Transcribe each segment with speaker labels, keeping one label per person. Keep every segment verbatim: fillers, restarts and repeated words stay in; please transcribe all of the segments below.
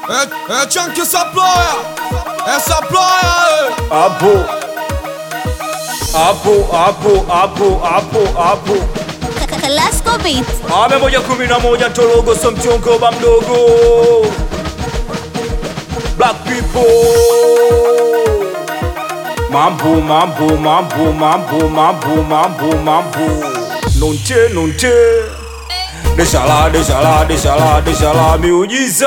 Speaker 1: É, é tchan que essa ploia, essa ploia,
Speaker 2: Abo, abo, abo, abo, abo, abo.
Speaker 3: Classical Beats.
Speaker 2: Ame moja kumi na moja tologo so mchongo ba mdogo. Black people. Mambo, mambo, mambo, mambo, mambo, mambo, mambo. Nonte, nonte. Deshala, deshala, deshala, deshala miujiza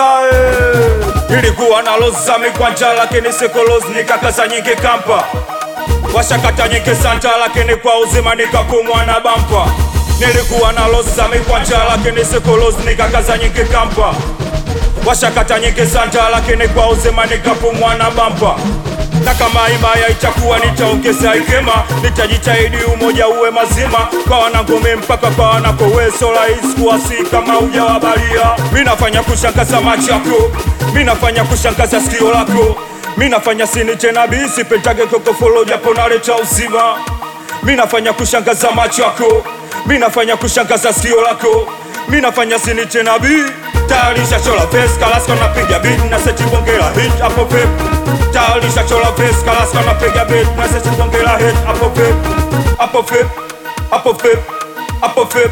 Speaker 2: eh. Ilikuwa naloza mikwanja lakini sekolozi nikakaza nyingi kampa. Washakata nyingi santa lakini kwa uzima nikakumwa na bampa. Nilikuwa naloza mikwanja lakini sekolozi nikakaza nyingi kampa. Washakata nyingi santa lakini kwa uzima nikapumwa na bampa. Na kama imaya itakuwa nitaongeza ikema, nitajitahidi umoja uwe mazima. Kwa wanangome mpaka kwa wanakoweso rahisi kuwasi kama ujawabalia. Minafanya kushangaza macho yako, minafanya kushangaza sikio lako. Minafanya sini tena bisi pentage kokofolo japo naleta uzima. Minafanya kushangaza macho yako, minafanya kushangaza sikio lako. Minafanya sini tena bi tayarisha chola face kalaska napiga beat na seti bongela hit hapo pep. Tayarisha chola face kalaska napiga beat na seti bongela hit hapo pep. Hapo pep, hapo pep, hapo pep.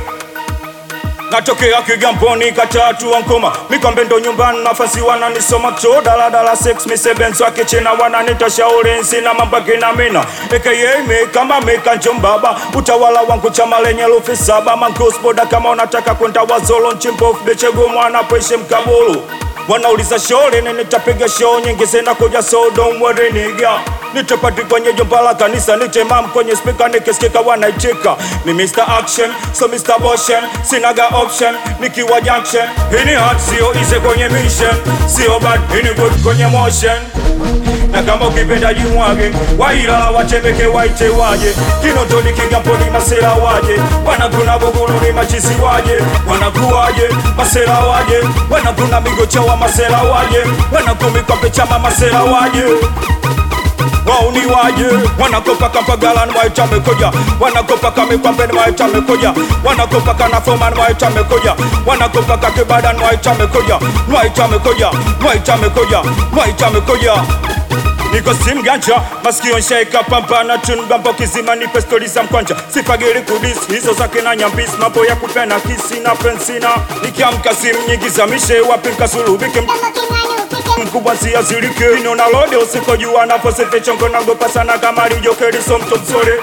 Speaker 2: Natokea Kigamboni katatu wankoma. Mikwambe ndo nyumbani nafasi wananisoma cho dala dala sex misebenzo akichena wananita shauri sina mambo kina mina. Aka me kama meka njombaba utawala wangu chama lenye lufi saba mankos boda kama unataka kwenda wazolo nchimbo bechego mwana peshe mkabulu. Wanauliza shore nene nitapiga show nyingi sena kuja so don't worry nigga. Nitapati kwenye jombala kanisa nitemam kwenye speaker nikisikika wanaitika. Mi mister Action, so mister Motion, sinaga option, nikiwa junction. Hini hard sio ize kwenye mission, sio bad hini good kwenye motion. Na kama ukipenda jimwage, waila wachemeke waite waje. Kinotoni Kigamboni masela waje, wanakuna bugulu ni machisi waje. Wanakuwaje, masela waje, wanakuna migocha wa masela waje. Wanakumi kwa pechama masela waje. Wauni waje, wanakopa kampagala ni waita mekoja. Wanakopa kamikwambe ni waita mekoja. Wanakopa kanafoma ni waita mekoja. Wanakopa kakibada ni waita mekoja. Ni waita mekoja, ni waita mekoja, ni waita mekoja. Niko simganja, masikio nshaika pampa na tunbambo kizima nipe stori za mkwanja. Sifagiri kudis, hizo zake na nyambis, mambo ya kupena kisi na pensina. Nikiamka simu nyingi za mishe, wapinka sulubike mkubwa siya zilike. Ino na lode usiko juwa na posete chongo na gopa sana kama lijokeri so mto msore.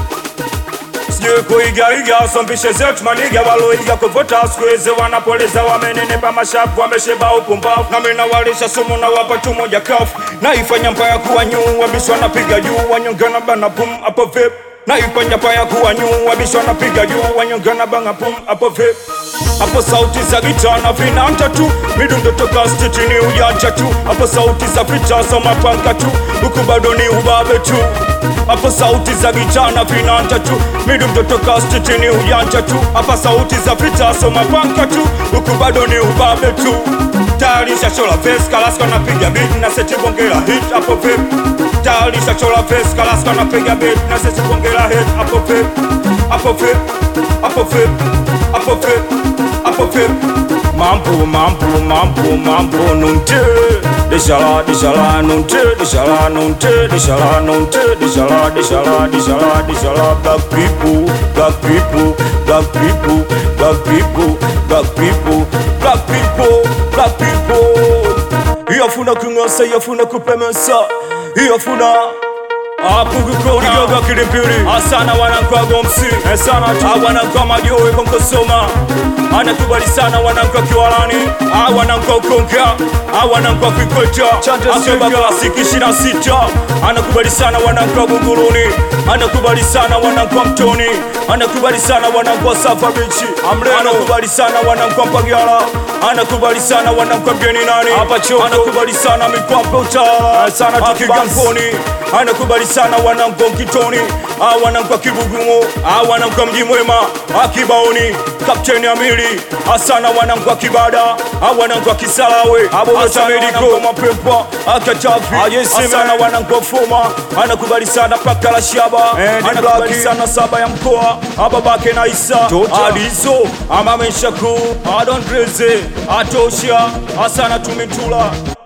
Speaker 2: Sijui kuiga iga, sompishe zetu maniga walo iga kuvota. Sikueze wanapoleza wamenene pa mashafu, wamesheba upumbafu. Na mina walisha sumu na wapa tumoja kafu. Na ifanya mpaya kuwa nyuu, wabishwa na piga juu. Wanyongana bana pum, hapo vip. Na ifanya mpaya kuwa nyuu, wabishwa na piga juu. Wanyongana bana pum, hapo vip. Hapo sauti za gita na vinanta tu, midundo toka stitini ujanja tu. Hapo sauti za vita soma panka tu, huku bado ni ubabe tu. Hapo sauti za gita na vinanta tu, midundo toka stitini ujanja tu. Hapo sauti za vita soma panka tu, huku bado ni ubabe tu. Tayarisha chola face kalaska napiga beat na seti bongela hit hapo pep. Tayarisha chola face kalaska napiga beat na seti bongela hit hapo pep. Hapo pep, hapo pep, hapo pep, hapo pep. Mambo, mambo, mambo, mambo nonte. Deshala, deshala nonte, deshala nonte, deshala nonte, deshala, deshala, deshala, deshala. Black people, black people, black people, black people, black people, black people, black people. Yafuna kungasa, yafuna kupemesa, yafuna Apugukona Nigoga kilimpiri Asana wanankwa gomsi Esana tu Wanankwa majowe konkosoma Anakubali sana wanankwa kiwalani Wanankwa ukonka Wanankwa kikwecha Akeba klasiki shina sita Anakubali sana wanankwa guguruni Anakubali sana wanankwa mtoni Anakubali sana wanankwa safa bichi Anakubali sana wanankwa mpagiala Anakubali sana wanankwa geni nani Anakubali sana mikwampe utala Sana tu Kigamboni anakubali sana wanangu Kitoni, ah wanangu Kibugumo, ah wanangu Mji Mwema, ah Kibaoni, Kapteni Amili, asana wanangu Kibada, ah wanangu Kisalawe, asana wanangu Mapepa, ah Katafi, asana wanangu Fuma, anakubali sana paka la Shaba, anakubali sana saba ya mkoa, ah babake na Isa, Adizo, ah Mame Shaku, ah Don Reze, ah Tosha, asana Tumitula.